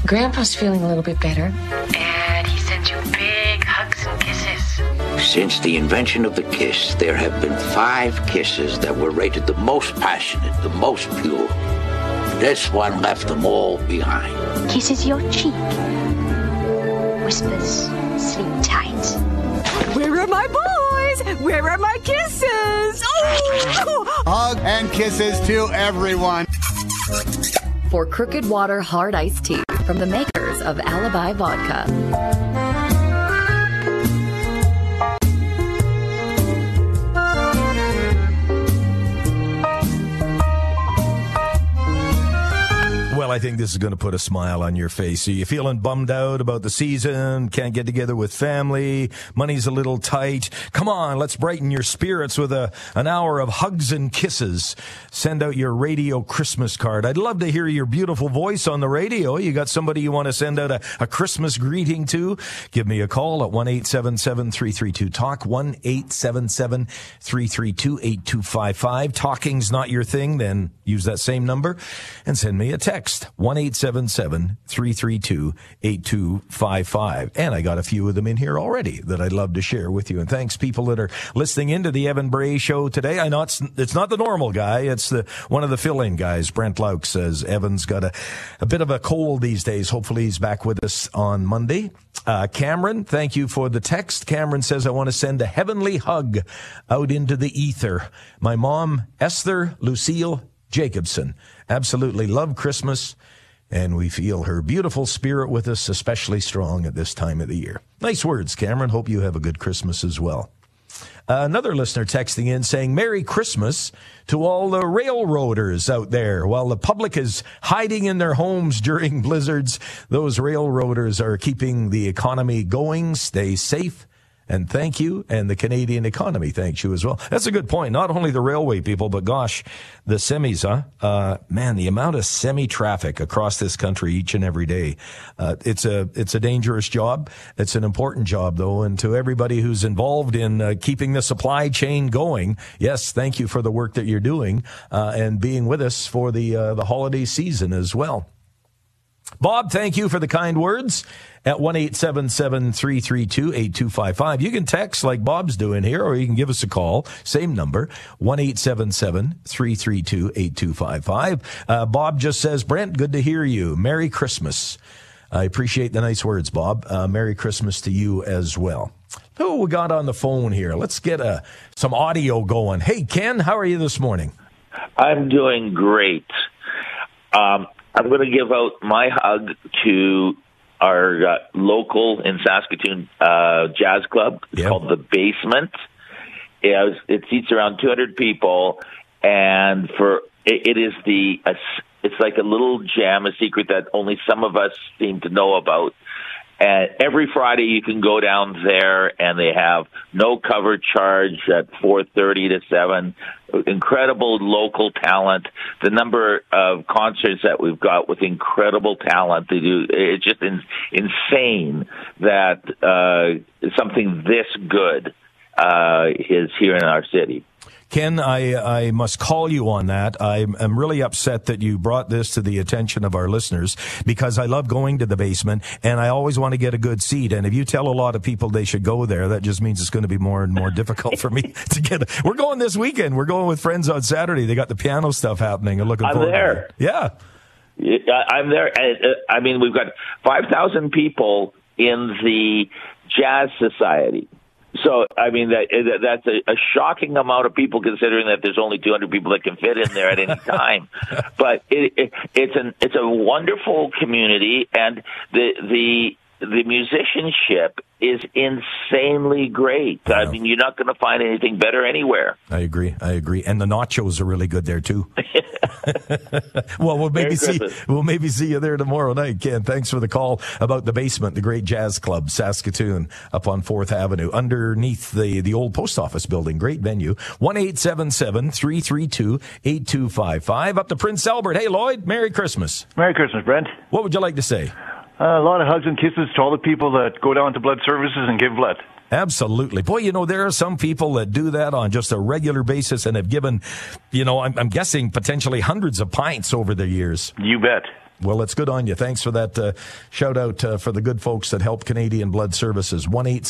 Grandpa's feeling a little bit better. And he sends you big hugs and kisses. Since the invention of the kiss, there have been 5 kisses that were rated the most passionate, the most pure. This one left them all behind. Kisses your cheek. Whispers, sleep tight. Where are my boys? Where are my kisses? Oh! Hug and kisses to everyone. For Crooked Water Hard Iced Tea from the makers of Alibi Vodka. Well, I think this is going to put a smile on your face. Are you feeling bummed out about the season? Can't get together with family? Money's a little tight? Come on, let's brighten your spirits with an hour of hugs and kisses. Send out your radio Christmas card. I'd love to hear your beautiful voice on the radio. You got somebody you want to send out a Christmas greeting to? Give me a call at 1-877-332-TALK, 1-877-332-8255. Talking's not your thing, then use that same number and send me a text. 1-877-332-8255. And I got a few of them in here already that I'd love to share with you. And thanks, people that are listening into the Evan Bray Show today. I know it's not the normal guy. It's one of the fill-in guys. Brent Lauk says Evan's got a bit of a cold these days. Hopefully he's back with us on Monday. Cameron, thank you for the text. Cameron says, I want to send a heavenly hug out into the ether. My mom, Esther Lucille Jacobson, absolutely love Christmas, and we feel her beautiful spirit with us, especially strong at this time of the year. Nice words, Cameron. Hope you have a good Christmas as well. Another listener texting in saying, Merry Christmas to all the railroaders out there. While the public is hiding in their homes during blizzards, those railroaders are keeping the economy going. Stay safe. And thank you, and the Canadian economy thanks you as well. That's a good point. Not only the railway people, but gosh, the semis, man, the amount of semi-traffic across this country each and every day. It's a dangerous job. It's an important job, though. And to everybody who's involved in keeping the supply chain going, yes, thank you for the work that you're doing and being with us for the holiday season as well. Bob, thank you for the kind words at 1-877-332-8255. You can text like Bob's doing here, or you can give us a call. Same number, 1-877-332-8255. Bob just says, Brent, good to hear you. Merry Christmas. I appreciate the nice words, Bob. Merry Christmas to you as well. Who we got on the phone here? Let's get some audio going. Hey, Ken, how are you this morning? I'm doing great. I'm going to give out my hug to our local in Saskatoon jazz club. It's called The Basement. It seats around 200 people, and it's like a little jam, a secret that only some of us seem to know about. And every Friday you can go down there, and they have no cover charge at 4:30 to 7. Incredible local talent. The number of concerts that we've got with incredible talent to do, it's just insane that something this good is here in our city. Ken, I must call you on that. I'm really upset that you brought this to the attention of our listeners, because I love going to The Basement, and I always want to get a good seat. And if you tell a lot of people they should go there, that just means it's going to be more and more difficult for me to get. We're going this weekend. We're going with friends on Saturday. They got the piano stuff happening. I'm looking forward to it. Yeah. I'm there. I mean, we've got 5,000 people in the Jazz Society. So, I mean, that's a shocking amount of people, considering that there's only 200 people that can fit in there at any time. But it's a wonderful community, and the musicianship is insanely great. I mean, you're not going to find anything better anywhere. I agree. And the nachos are really good there too. Well, we'll maybe see you there tomorrow night, Ken. Thanks for the call about The Basement, the great jazz club, Saskatoon, up on 4th Avenue, underneath the old post office building. Great venue. 1-877-332-8255. Up to Prince Albert. Hey, Lloyd, Merry Christmas. Merry Christmas, Brent. What would you like to say? A lot of hugs and kisses to all the people that go down to blood services and give blood. Absolutely. Boy, there are some people that do that on just a regular basis and have given, I'm guessing potentially hundreds of pints over the years. You bet. Well, it's good on you. Thanks for that shout out for the good folks that help Canadian Blood Services.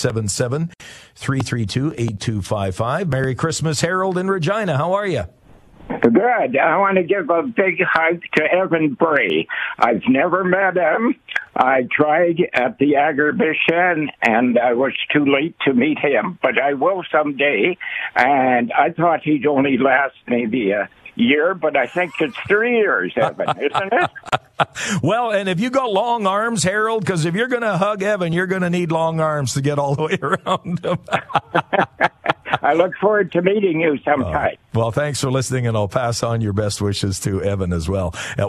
1-877-332-8255. Merry Christmas, Harold in Regina. How are you? Good. I want to give a big hug to Evan Bray. I've never met him. I tried at the Agribition, and I was too late to meet him, but I will someday. And I thought he'd only last maybe a year, but I think it's 3 years, Evan, isn't it? Well, and if you got long arms, Harold, because if you're going to hug Evan, you're going to need long arms to get all the way around him. I look forward to meeting you sometime. Well, thanks for listening, and I'll pass on your best wishes to Evan as well at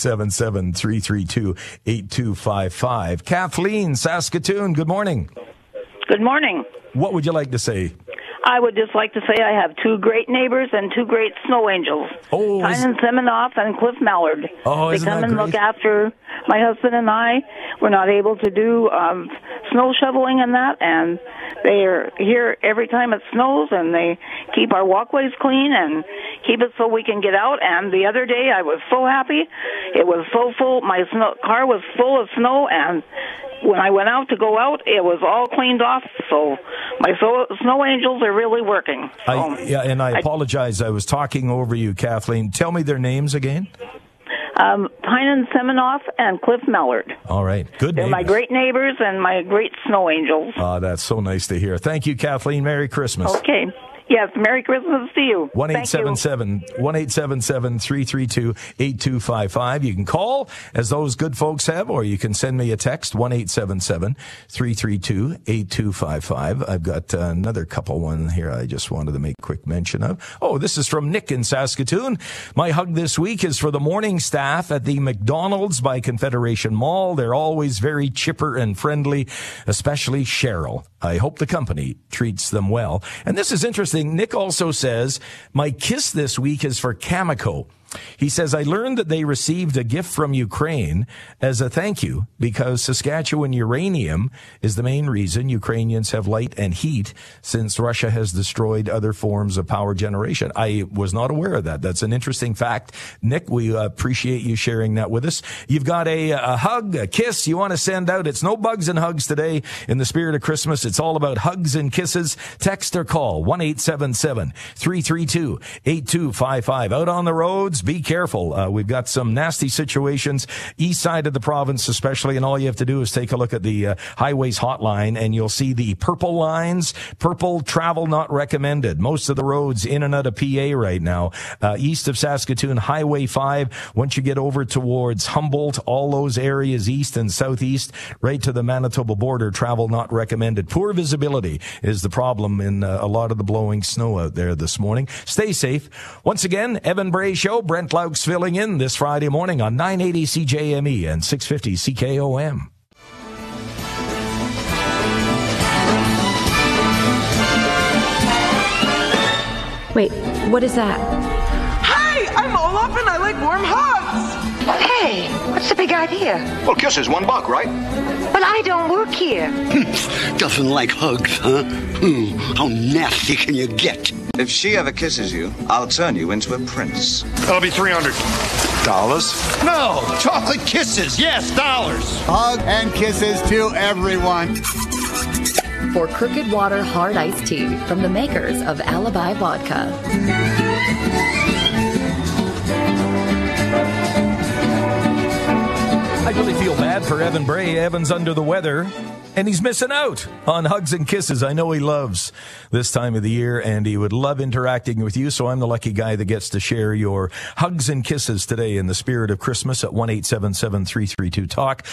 1-877-332-8255. Kathleen, Saskatoon, good morning. Good morning. What would you like to say? I would just like to say I have two great neighbors and two great snow angels, Tynan Semenoff and Cliff Mallard. Oh, they come and look after my husband and I. We're not able to do snow shoveling and that, and they are here every time it snows, and they keep our walkways clean and keep it so we can get out. And the other day I was so happy. It was so full. My car was full of snow, and when I went out to go out, it was all cleaned off. So my snow angels are really working. I apologize. I was talking over you, Kathleen. Tell me their names again. Tynan Semenoff and Cliff Mallard. All right. Good They're neighbors. my great neighbors and my great snow angels. That's so nice to hear. Thank you, Kathleen. Merry Christmas. Okay. Yes, Merry Christmas to you. 1-877-332-8255. You can call, as those good folks have, or you can send me a text, 1-877-332-8255. I've got another couple one here I just wanted to make quick mention of. Oh, this is from Nick in Saskatoon. My hug this week is for the morning staff at the McDonald's by Confederation Mall. They're always very chipper and friendly, especially Cheryl. I hope the company treats them well. And this is interesting. Nick also says, my kiss this week is for Cameco. He says, I learned that they received a gift from Ukraine as a thank you because Saskatchewan uranium is the main reason Ukrainians have light and heat since Russia has destroyed other forms of power generation. I was not aware of that. That's an interesting fact. Nick, we appreciate you sharing that with us. You've got a hug, a kiss you want to send out. It's no bugs and hugs today in the spirit of Christmas. It's all about hugs and kisses. Text or call 1-877-332-8255. Out on the roads, be careful. We've got some nasty situations east side of the province especially, and all you have to do is take a look at the highways hotline and you'll see the purple lines. Purple, travel not recommended. Most of the roads in and out of PA right now. East of Saskatoon, Highway 5. Once you get over towards Humboldt, all those areas east and southeast, right to the Manitoba border, travel not recommended. Poor visibility is the problem in a lot of the blowing snow out there this morning. Stay safe. Once again, Evan Bray Show. Brent Laux filling in this Friday morning on 980 CJME and 650 CKOM. Wait, what is that? Hi, I'm Olaf and I like warm hugs. Hey, what's the big idea? Well, kisses, $1, right? But I don't work here. Doesn't like hugs, huh? How nasty can you get? If she ever kisses you, I'll turn you into a prince. That'll be $300. No, chocolate kisses. Yes, dollars. Hug and kisses to everyone. For Crooked Water Hard Iced Tea from the makers of Alibi Vodka. I really feel bad for Evan Bray. Evan's under the weather, and he's missing out on hugs and kisses. I know he loves this time of the year, and he would love interacting with you, so I'm the lucky guy that gets to share your hugs and kisses today in the spirit of Christmas at 1-877-332-TALK,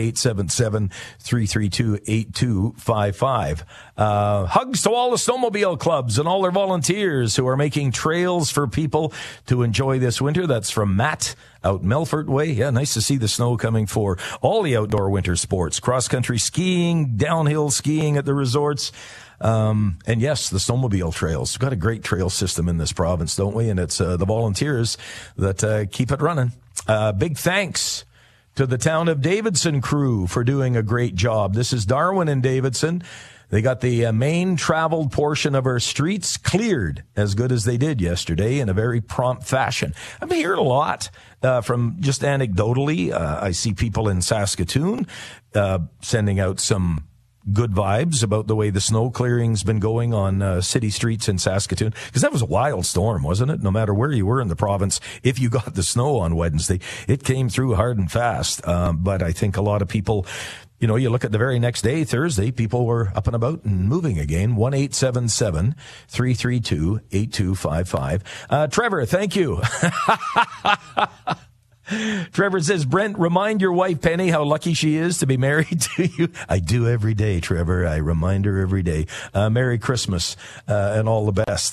1-877-332-8255. Hugs to all the snowmobile clubs and all their volunteers who are making trails for people to enjoy this winter. That's from Matt out Melfort Way. Yeah, nice to see the snow coming for all the outdoor winter sports. Cross-country skiing, downhill skiing at the resorts. And yes, the snowmobile trails. We've got a great trail system in this province, don't we? And it's the volunteers that keep it running. Big thanks to the Town of Davidson crew for doing a great job. This is Darwin and Davidson. They got the main traveled portion of our streets cleared as good as they did yesterday in a very prompt fashion. I've been hearing a lot from just anecdotally. I see people in Saskatoon sending out some good vibes about the way the snow clearing's been going on city streets in Saskatoon, because that was a wild storm, wasn't it? No matter where you were in the province, if you got the snow on Wednesday, it came through hard and fast. But I think a lot of people, you know, you look at the very next day, Thursday, people were up and about and moving again. 1-877-332-8255. Trevor, thank you. Trevor says, Brent, remind your wife, Penny, how lucky she is to be married to you. I do every day, Trevor. I remind her every day. Merry Christmas and all the best.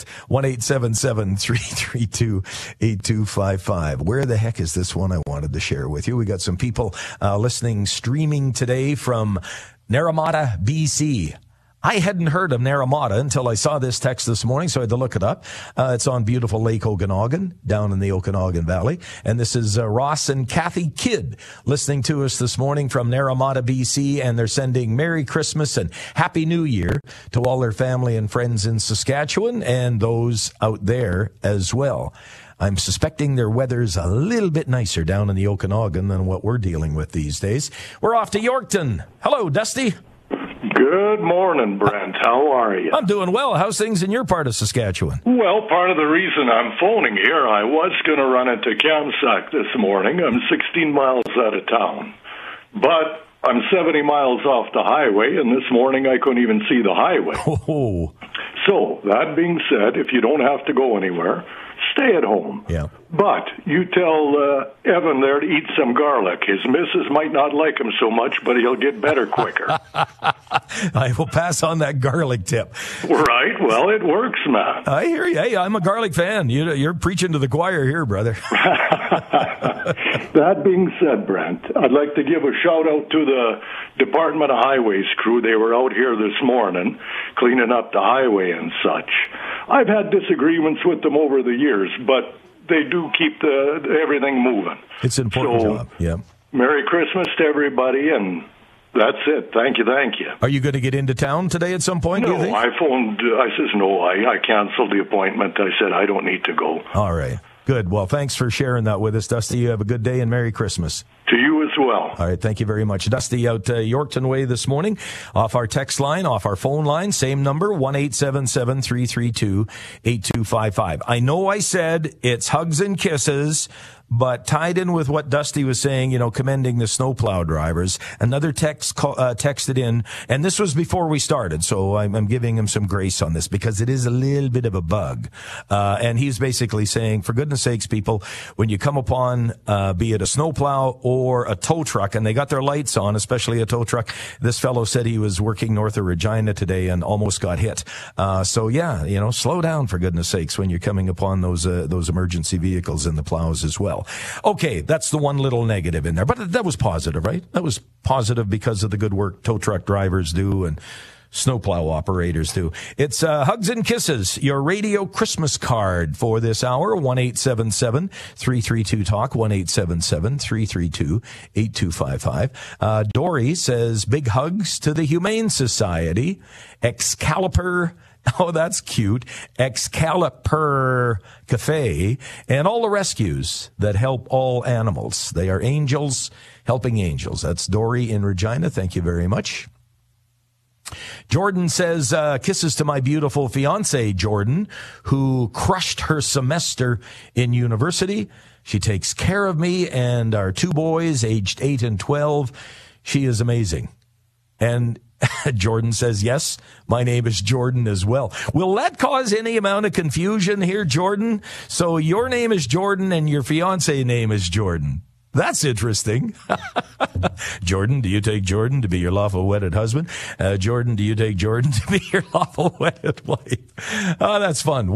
1-877-332-8255. Where the heck is this one I wanted to share with you? We got some people listening, streaming today from Naramata, BC. I hadn't heard of Naramata until I saw this text this morning, so I had to look it up. It's on beautiful Lake Okanagan, down in the Okanagan Valley. And this is Ross and Kathy Kidd listening to us this morning from Naramata, BC, and they're sending Merry Christmas and Happy New Year to all their family and friends in Saskatchewan and those out there as well. I'm suspecting their weather's a little bit nicer down in the Okanagan than what we're dealing with these days. We're off to Yorkton. Hello, Dusty. Good morning, Brent. How are you? I'm doing well. How's things in your part of Saskatchewan? Well, part of the reason I'm phoning here, I was going to run into Kamsack this morning. I'm 16 miles out of town. But I'm 70 miles off the highway, and this morning I couldn't even see the highway. Oh. So, that being said, if you don't have to go anywhere, stay at home. Yeah. But you tell Evan there to eat some garlic. His missus might not like him so much, but he'll get better quicker. I will pass on that garlic tip. Right. Well, it works, man. I hear you. Hey, I'm a garlic fan. You're preaching to the choir here, brother. That being said, Brent, I'd like to give a shout-out to the Department of Highways crew. They were out here this morning cleaning up the highway and such. I've had disagreements with them over the years, but they do keep everything moving. It's an important job, yeah. Merry Christmas to everybody, and that's it. Thank you. Are you going to get into town today at some point, No, do you think? I phoned. I says, no, I canceled the appointment. I said, I don't need to go. All right. Good. Well, thanks for sharing that with us, Dusty. You have a good day and Merry Christmas. To you as well. All right. Thank you very much. Dusty out Yorkton Way this morning. Off our text line, off our phone line, same number, 1-877-332-8255. I know I said it's hugs and kisses, but tied in with what Dusty was saying, you know, commending the snowplow drivers, another text texted in, and this was before we started, so I'm giving him some grace on this because it is a little bit of a bug. And he's basically saying, for goodness sakes, people, when you come upon, be it a snowplow or a tow truck, and they got their lights on, especially a tow truck. This fellow said he was working north of Regina today and almost got hit. So yeah, you know, slow down for goodness sakes when you're coming upon those emergency vehicles and the plows as well. Okay, that's the one little negative in there, but that was positive, right? That was positive because of the good work tow truck drivers do and snowplow operators do. It's Hugs and Kisses, your radio Christmas card for this hour, 1-877-332-TALK, 1-877-332-8255. Dory says, big hugs to the Humane Society, Excalibur. Oh, that's cute. Excalibur Cafe and all the rescues that help all animals. They are angels helping angels. That's Dory in Regina. Thank you very much. Jordan says, kisses to my beautiful fiance, Jordan, who crushed her semester in university. She takes care of me and our two boys, aged 8 and 12. She is amazing. And Jordan says, yes, my name is Jordan as well. Will that cause any amount of confusion here, Jordan? So your name is Jordan and your fiancé name is Jordan. That's interesting. Jordan, do you take Jordan to be your lawful wedded husband? Jordan, do you take Jordan to be your lawful wedded wife? Oh, that's fun.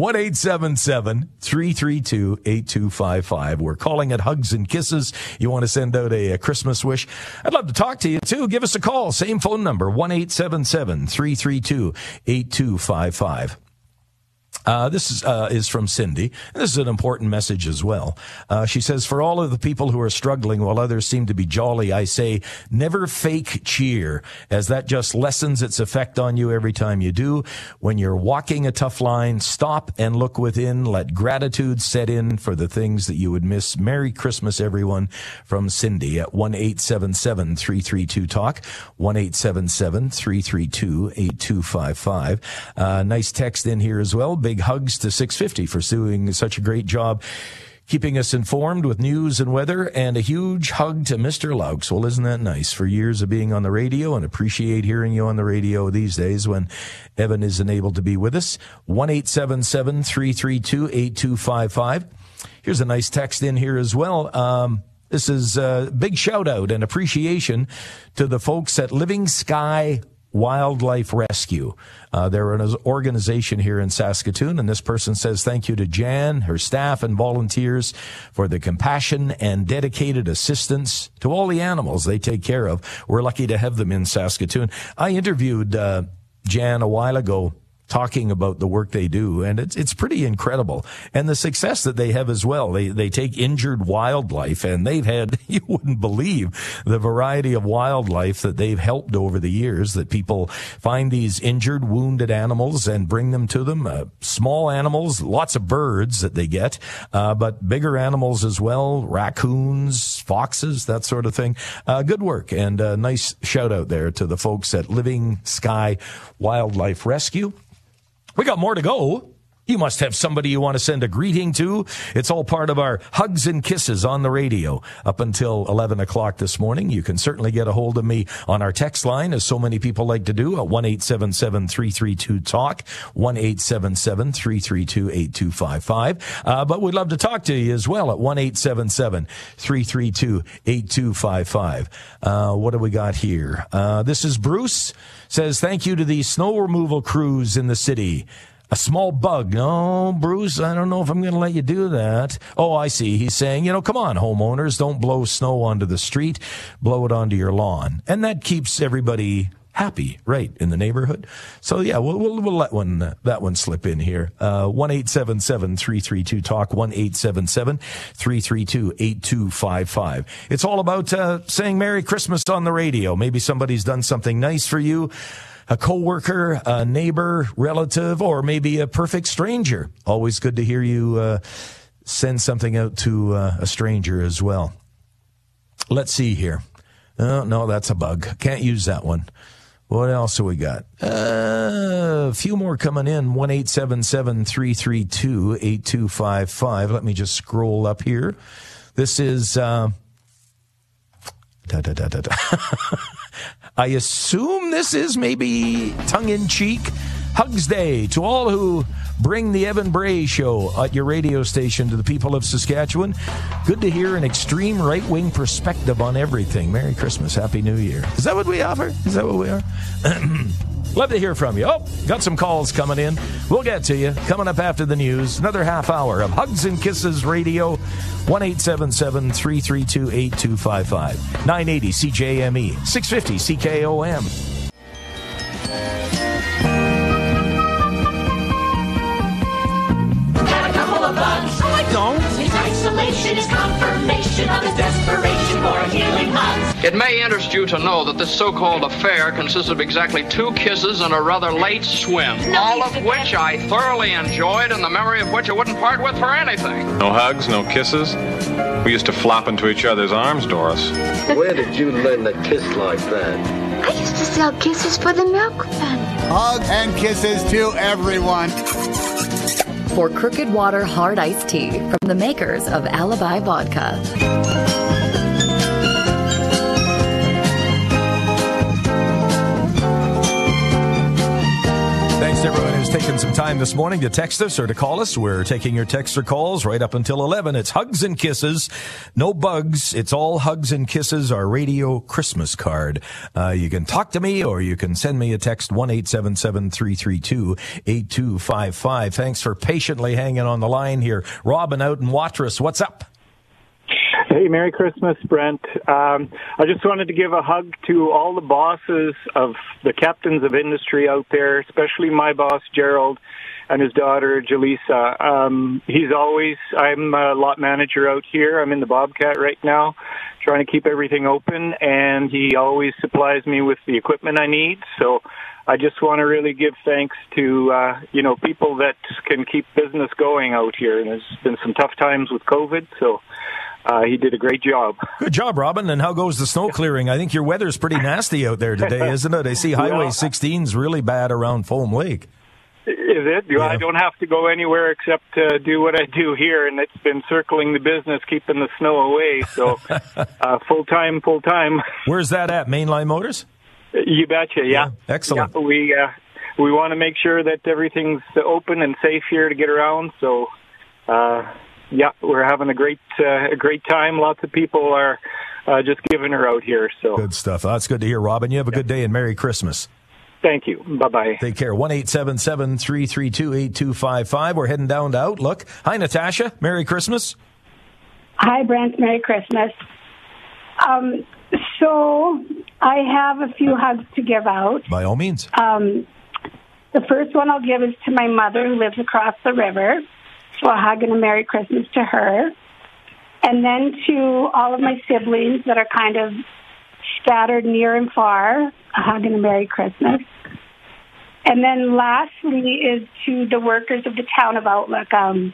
1-877-332-8255. We're calling it Hugs and Kisses. You want to send out a Christmas wish? I'd love to talk to you, too. Give us a call. Same phone number, 1-877-332-8255. This is from Cindy. This is an important message as well. She says, for all of the people who are struggling while others seem to be jolly, I say, never fake cheer, as that just lessens its effect on you every time you do. When you're walking a tough line, stop and look within. Let gratitude set in for the things that you would miss. Merry Christmas, everyone, from Cindy at 1-877-332-TALK, 1-877-332-8255. Nice text in here as well. Big hugs to 650 for doing such a great job keeping us informed with news and weather, and a huge hug to Mr. Laux. Well, isn't that nice? For years of being on the radio, and appreciate hearing you on the radio these days when Evan isn't able to be with us. 1-877-332-8255. Here's a nice text in here as well. This is a big shout out and appreciation to the folks at Living Sky Wildlife Rescue. They're an organization here in Saskatoon, and this person says thank you to Jan, her staff, and volunteers for the compassion and dedicated assistance to all the animals they take care of. We're lucky to have them in Saskatoon. I interviewed Jan a while ago, talking about the work they do, and it's pretty incredible. And the success that they have as well. They take injured wildlife, and they've had, you wouldn't believe the variety of wildlife that they've helped over the years, that people find these injured, wounded animals and bring them to them. Small animals, lots of birds that they get, but bigger animals as well, raccoons, foxes, that sort of thing. Good work, and a nice shout out there to the folks at Living Sky Wildlife Rescue. We got more to go. You must have somebody you want to send a greeting to. It's all part of our Hugs and Kisses on the radio up until 11 o'clock this morning. You can certainly get a hold of me on our text line, as so many people like to do, at 1-877-332-TALK, 1-877-332-8255. But we'd love to talk to you as well at 1-877-332-8255. What do we got here? This is Bruce. Says, thank you to the snow removal crews in the city. A small bug. No, Bruce, I don't know if I'm going to let you do that. Oh, I see. He's saying, come on, homeowners, don't blow snow onto the street. Blow it onto your lawn. And that keeps everybody happy, right, in the neighborhood. So, yeah, we'll let that one slip in here. 1-877-332-TALK, 1-877-332-8255. It's all about saying Merry Christmas on the radio. Maybe somebody's done something nice for you. A coworker, a neighbor, relative, or maybe a perfect stranger. Always good to hear you send something out to a stranger as well. Let's see here. Oh, no, that's a bug. Can't use that one. What else have we got? A few more coming in. 1-877-332-8255. Let me just scroll up here. This is... I assume this is maybe tongue-in-cheek. Hugs Day to all who bring the Evan Bray Show at your radio station to the people of Saskatchewan. Good to hear an extreme right-wing perspective on everything. Merry Christmas. Happy New Year. Is that what we offer? Is that what we are? Love to hear from you. Oh, got some calls coming in. We'll get to you. Coming up after the news, another half hour of Hugs and Kisses Radio. 1-877-332-8255. 980 CJME. 650 CKOM. His isolation is confirmation of his desperation for healing hugs. It may interest you to know that this so-called affair consists of exactly 2 kisses and a rather late swim, all of which I thoroughly enjoyed and the memory of which I wouldn't part with for anything. No hugs, no kisses? We used to flop into each other's arms, Doris. Where did you learn to kiss like that? I used to sell kisses for the milkman. Hugs and kisses to everyone. For Crooked Water Hard Iced Tea from the makers of Alibi Vodka. Thanks to everyone who's taken some time this morning to text us or to call us. We're taking your texts or calls right up until 11. It's Hugs and Kisses. No bugs. It's all Hugs and Kisses, our radio Christmas card. You can talk to me or you can send me a text, 1-877-332-8255. Thanks for patiently hanging on the line here. Robin out in Watrous, what's up? Hey, Merry Christmas, Brent. I just wanted to give a hug to all the bosses of the captains of industry out there, especially my boss, Gerald, and his daughter, Jaleesa. I'm a lot manager out here. I'm in the Bobcat right now, trying to keep everything open, and he always supplies me with the equipment I need. So I just want to really give thanks to, people that can keep business going out here. And there's been some tough times with COVID, so he did a great job. Good job, Robin. And how goes the snow clearing? I think your weather's pretty nasty out there today, isn't it? I see Highway 16's really bad around Foam Lake. Is it? Yeah. I don't have to go anywhere except do what I do here, and it's been circling the business, keeping the snow away. So full time. Where's that at? Mainline Motors? You betcha, yeah. Excellent. Yeah, we want to make sure that everything's open and safe here to get around. So, we're having a great time. Lots of people are just giving her out here. So good stuff. That's good to hear, Robin. You have a good day and Merry Christmas. Thank you. Bye-bye. Take care. 1-877-332-8255. We're heading down to Outlook. Hi, Natasha. Merry Christmas. Hi, Brent. Merry Christmas. So I have a few hugs to give out. By all means. The first one I'll give is to my mother who lives across the river. So a hug and a Merry Christmas to her. And then to all of my siblings that are kind of scattered near and far, a hug and a Merry Christmas. And then lastly is to the workers of the town of Outlook. I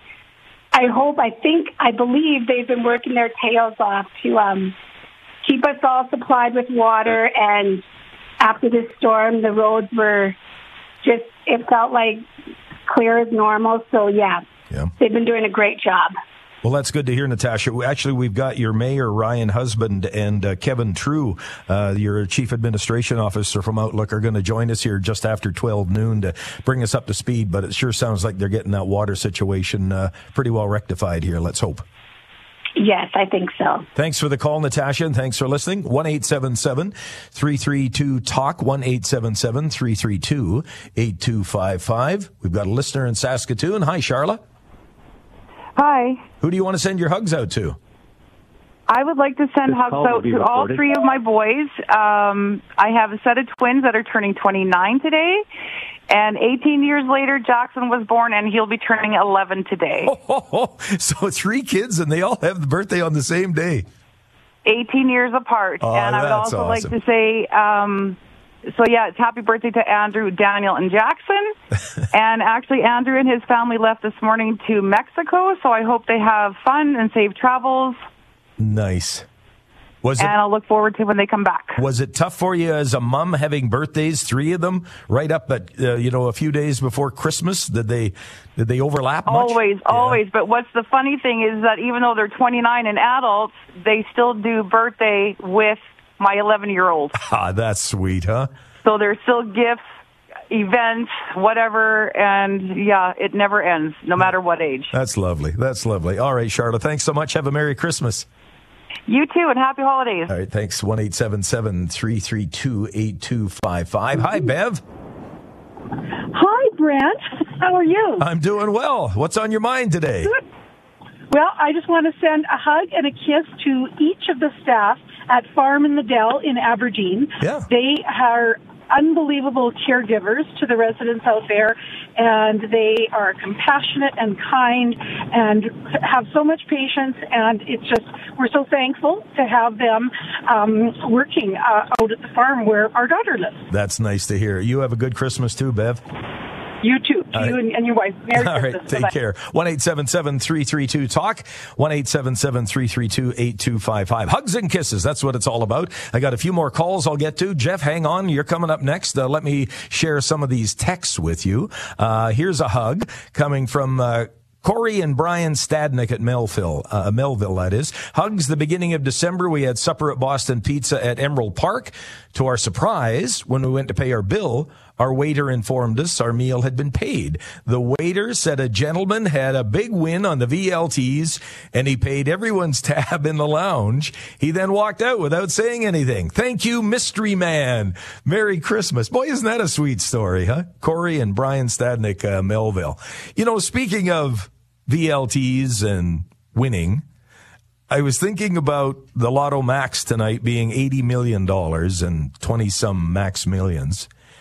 believe they've been working their tails off to keep us all supplied with water. And after this storm, the roads were it felt like clear as normal. So, yeah. They've been doing a great job. Well, that's good to hear, Natasha. Actually, we've got your mayor, Ryan Husband, and Kevin True, your chief administration officer from Outlook, are going to join us here just after 12 noon to bring us up to speed. But it sure sounds like they're getting that water situation pretty well rectified here. Let's hope. Yes, I think so. Thanks for the call, Natasha, and thanks for listening. 1-877-332-TALK, 1-877-332-8255. We've got a listener in Saskatoon. Hi, Charlotte. Hi. Who do you want to send your hugs out to? I would like to send hugs out to all three of my boys. I have a set of twins that are turning 29 today. And 18 years later, Jackson was born, and he'll be turning 11 today. So 3 kids, and they all have the birthday on the same day. 18 years apart. And I would also like to say, it's happy birthday to Andrew, Daniel, and Jackson. And actually, Andrew and his family left this morning to Mexico, so I hope they have fun and safe travels. Nice. And I'll look forward to when they come back. Was it tough for you as a mom having birthdays, 3 of them, right up at a few days before Christmas? Did they overlap much? Always. But what's the funny thing is that even though they're 29 and adults, they still do birthday with my 11-year-old. Ah, that's sweet, huh? So there's still gifts, events, whatever, and it never ends, no matter what age. That's lovely. All right, Charlotte, thanks so much. Have a Merry Christmas. You too, and happy holidays. All right, thanks. 1-877-332-8255. Hi, Bev. Hi, Brent. How are you? I'm doing well. What's on your mind today? Good. Well, I just want to send a hug and a kiss to each of the staff at Farm in the Dell in Aberdeen. Yeah. They are unbelievable caregivers to the residents out there, and they are compassionate and kind and have so much patience, and we're so thankful to have them working out at the farm where our daughter lives. That's nice to hear. You have a good Christmas too, Bev. You too. And your wife. Merry Christmas. All right, take care. 1-877-332-TALK, 1-877-332-8255. Hugs and kisses, that's what it's all about. I got a few more calls I'll get to. Jeff, hang on. You're coming up next. Let me share some of these texts with you. Here's a hug coming from Corey and Brian Stadnick at Melville, that is. Hugs the beginning of December. We had supper at Boston Pizza at Emerald Park. To our surprise, when we went to pay our bill, our waiter informed us our meal had been paid. The waiter said a gentleman had a big win on the VLTs, and he paid everyone's tab in the lounge. He then walked out without saying anything. Thank you, mystery man. Merry Christmas. Boy, isn't that a sweet story, huh? Corey and Brian Stadnick, Melville. Speaking of VLTs and winning, I was thinking about the Lotto Max tonight being $80 million and 20-some Max Millions.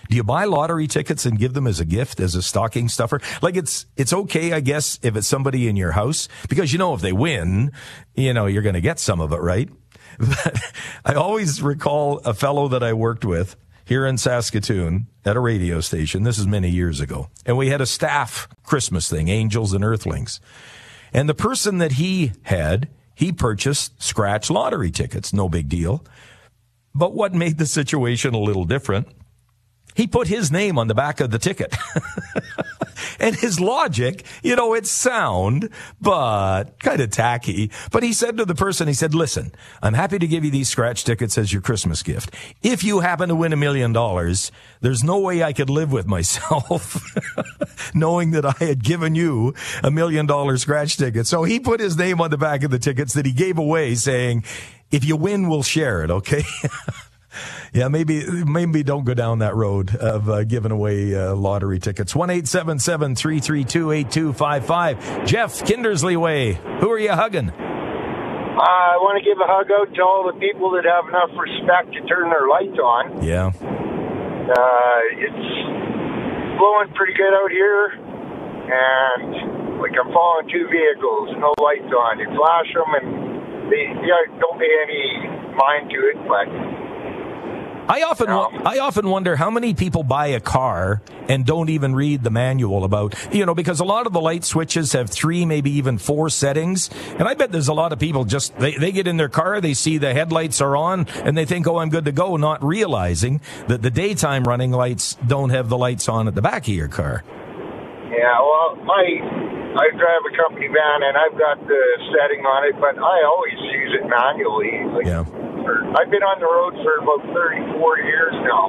Do you buy lottery tickets and give them as a gift, as a stocking stuffer? Like it's okay, I guess, if it's somebody in your house, because if they win, you're going to get some of it, right? But I always recall a fellow that I worked with here in Saskatoon at a radio station. This is many years ago. And we had a staff Christmas thing, Angels and Earthlings. And the person that he purchased scratch lottery tickets. No big deal. But what made the situation a little different, he put his name on the back of the ticket. And his logic, it's sound, but kind of tacky. But he said to the person, listen, I'm happy to give you these scratch tickets as your Christmas gift. If you happen to win $1 million, there's no way I could live with myself knowing that I had given you $1 million scratch ticket. So he put his name on the back of the tickets that he gave away, saying, if you win, we'll share it, okay? Yeah, maybe don't go down that road of giving away lottery tickets. 1-877-332-8255. Jeff, Kindersley Way. Who are you hugging? I want to give a hug out to all the people that have enough respect to turn their lights on. Yeah. It's blowing pretty good out here, and I'm following two vehicles, no lights on. You flash them, and they don't pay any mind to it, but... I often wonder how many people buy a car and don't even read the manual about, because a lot of the light switches have 3, maybe even 4 settings. And I bet there's a lot of people they get in their car, they see the headlights are on, and they think, oh, I'm good to go, not realizing that the daytime running lights don't have the lights on at the back of your car. Yeah, well, I drive a company van, and I've got the setting on it, but I always use it manually. Yeah. I've been on the road for about 34 years now,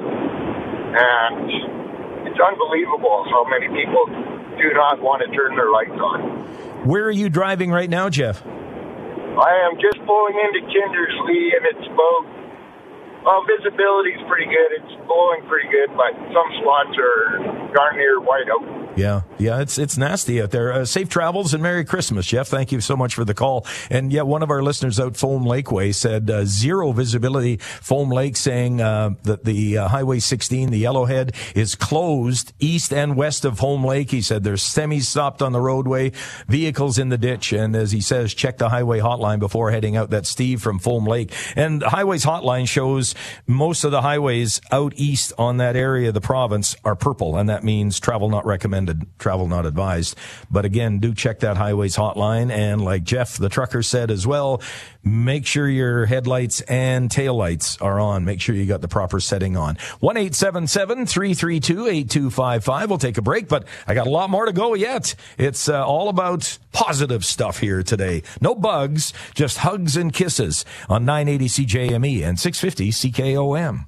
and it's unbelievable how many people do not want to turn their lights on. Where are you driving right now, Jeff? I am just pulling into Kindersley, and it's visibility's pretty good. It's blowing pretty good, but some spots are darn near white out. Yeah, it's nasty out there. Safe travels and Merry Christmas, Jeff. Thank you so much for the call. And one of our listeners out Foam Lake Way said zero visibility. Foam Lake saying that the Highway 16, the Yellowhead, is closed east and west of Foam Lake. He said there's semis stopped on the roadway, vehicles in the ditch, and as he says, check the highway hotline before heading out. That's Steve from Foam Lake. And the highways hotline shows most of the highways out east on that area of the province are purple, and that means travel not recommended. Travel not advised. But again, do check that highways hotline. And like Jeff, the trucker, said as well, make sure your headlights and taillights are on. Make sure you got the proper setting on. 1-877-332-8255. We'll take a break, but I got a lot more to go yet. It's all about positive stuff here today. No bugs, just hugs and kisses on 980 CJME and 650 CKOM.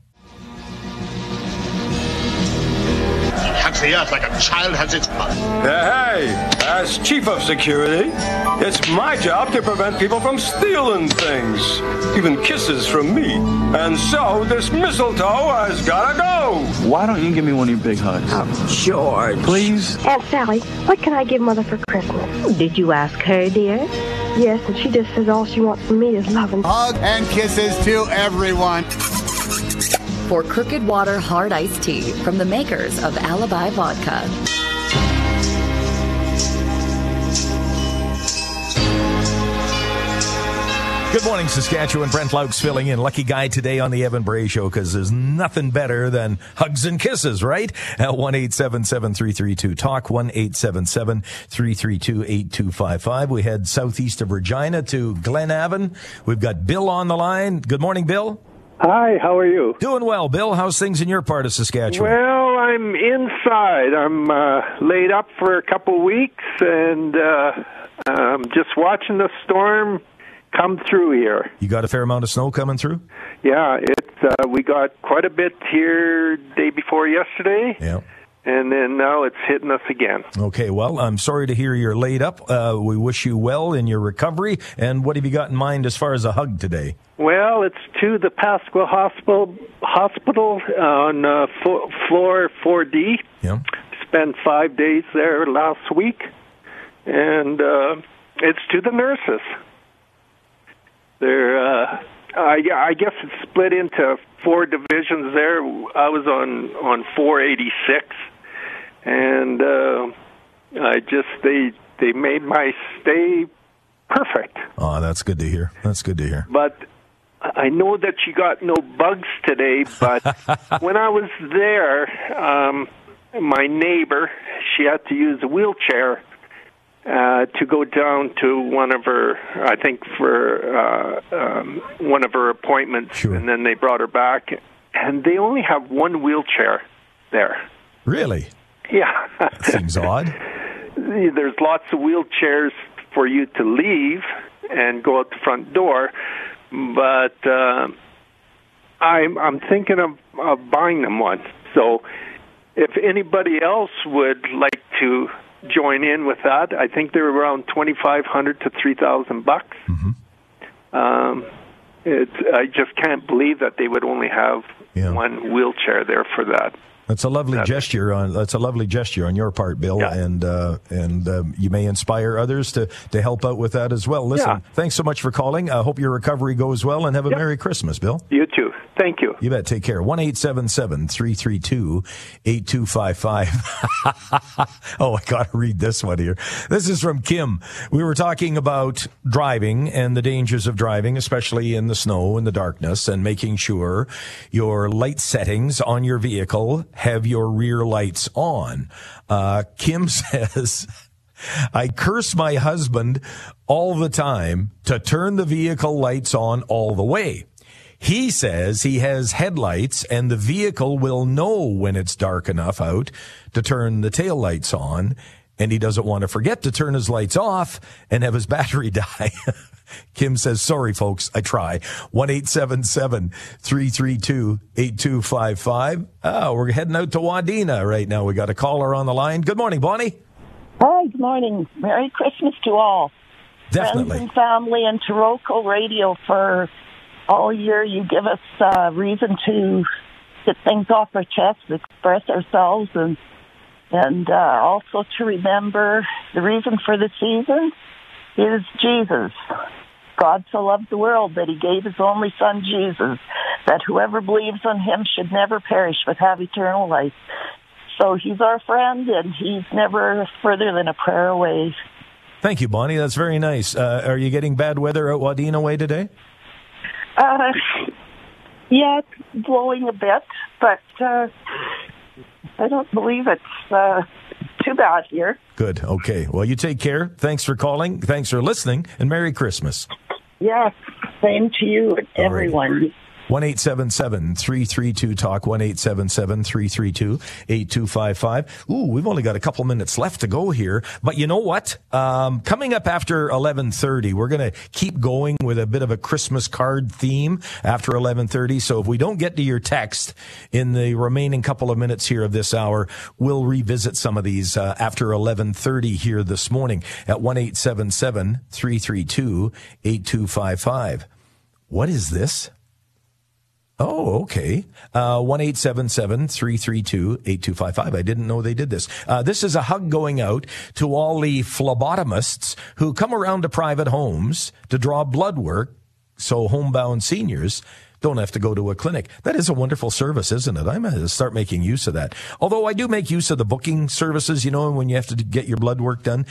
Hugs the earth like a child hugs its mother. Hey, as chief of security, it's my job to prevent people from stealing things, even kisses from me. And so this mistletoe has gotta go. Why don't you give me one of your big hugs? Oh, George. Please? Aunt Sally, what can I give Mother for Christmas? Did you ask her, dear? Yes, and she just says all she wants from me is love and... Hug and kisses to everyone. For Crooked Water Hard Iced Tea from the makers of Alibi Vodka. Good morning, Saskatchewan. Brent Laux filling in. Lucky guy today on the Evan Bray Show, because there's nothing better than hugs and kisses, right? At 1-877-332-TALK, 1-877-332-8255. We head southeast of Regina to Glenavon. We've got Bill on the line. Good morning, Bill. Hi, how are you? Doing well, Bill. How's things in your part of Saskatchewan? Well, I'm inside. I'm laid up for a couple weeks, and I'm just watching the storm come through here. You got a fair amount of snow coming through? Yeah, we got quite a bit here day before yesterday. Yeah. And then now it's hitting us again. Okay, well, I'm sorry to hear you're laid up. We wish you well in your recovery. And what have you got in mind as far as a hug today? Well, it's to the Pasqua Hospital on floor 4D. Yeah. Spent 5 days there last week. And it's to the nurses. They're I guess it's split into 4 divisions there. I was on 486, and they made my stay perfect. Oh, that's good to hear. That's good to hear. But I know that you got no bugs today, but when I was there, my neighbor, she had to use a wheelchair to go down to one of her, I think for one of her appointments, sure. And then they brought her back, and they only have one wheelchair there. Really? Yeah. That seems odd. There's lots of wheelchairs for you to leave and go out the front door, but I'm thinking of buying them one. So if anybody else would like to join in with that, I think they're around $2,500 to $3,000. Mm-hmm. I just can't believe that they would only have one wheelchair there for that. That's a lovely gesture on your part, Bill, yeah. and you may inspire others to help out with that as well. Listen, Thanks so much for calling. I hope your recovery goes well, and have a Merry Christmas, Bill. You too. Thank you. You bet. Take care. 1-877-332-8255. Oh, I got to read this one here. This is from Kim. We were talking about driving and the dangers of driving, especially in the snow and the darkness, and making sure your light settings on your vehicle have your rear lights on. Kim says, I curse my husband all the time to turn the vehicle lights on all the way. He says he has headlights and the vehicle will know when it's dark enough out to turn the tail lights on, and he doesn't want to forget to turn his lights off and have his battery die. Kim says, sorry, folks, I try. 1-877-332-8255. Oh, we're heading out to Wadena right now. We got a caller on the line. Good morning, Bonnie. Hi, good morning. Merry Christmas to all. Definitely. Friends and family and Taroko Radio for all year. You give us reason to get things off our chest, express ourselves, and also to remember the reason for the season is Jesus. God so loved the world that he gave his only son, Jesus, that whoever believes on him should never perish but have eternal life. So he's our friend, and he's never further than a prayer away. Thank you, Bonnie. That's very nice. Are you getting bad weather out Wadena way today? Yeah, it's blowing a bit, but I don't believe it's too bad here. Good. Okay. Well, you take care. Thanks for calling. Thanks for listening, and Merry Christmas. Yeah, same to you and everyone. 1-877-332-TALK, 1-877-332-8255. Ooh, we've only got a couple minutes left to go here. But you know what? Coming up after 11:30, we're going to keep going with a bit of a Christmas card theme after 11:30. So if we don't get to your text in the remaining couple of minutes here of this hour, we'll revisit some of these after 11:30 here this morning at 1-877-332-8255. What is this? Oh, okay. 1-877-332-8255. I didn't know they did this. This is a hug going out to all the phlebotomists who come around to private homes to draw blood work so homebound seniors don't have to go to a clinic. That is a wonderful service, isn't it? I'm going to start making use of that. Although I do make use of the booking services, you know, when you have to get your blood work done.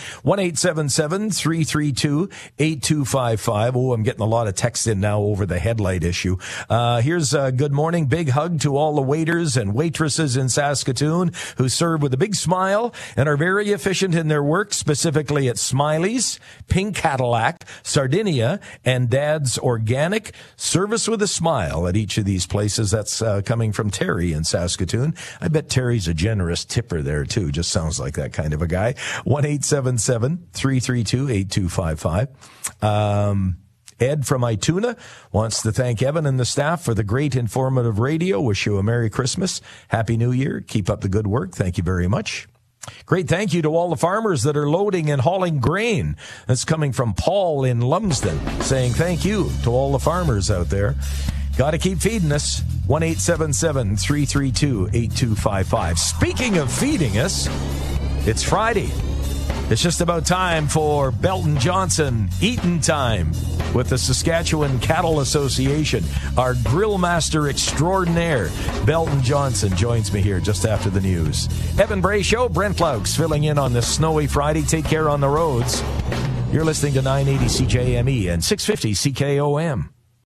1-877-332-8255. Oh, I'm getting a lot of text in now over the headlight issue. Here's a good morning. Big hug to all the waiters and waitresses in Saskatoon who serve with a big smile and are very efficient in their work, specifically at Smiley's, Pink Cadillac, Sardinia, and Dad's Organic. Service with a smile at each of these places. That's coming from Terry in Saskatoon. I bet Terry's a generous tipper there too. Just sounds like that kind of a guy. 1-877-332-8255. Ed from Ituna wants to thank Evan and the staff for the great informative radio. Wish you a Merry Christmas. Happy New Year. Keep up the good work. Thank you very much. Great thank you to all the farmers that are loading and hauling grain. That's coming from Paul in Lumsden, saying thank you to all the farmers out there. Got to keep feeding us. 1-877-332-8255. Speaking of feeding us, it's Friday. It's just about time for Belton Johnson Eatin' Time with the Saskatchewan Cattle Association. Our grill master extraordinaire, Belton Johnson, joins me here just after the news. Evan Bray Show, Brent Laux filling in on this snowy Friday. Take care on the roads. You're listening to 980 CJME and 650 CKOM.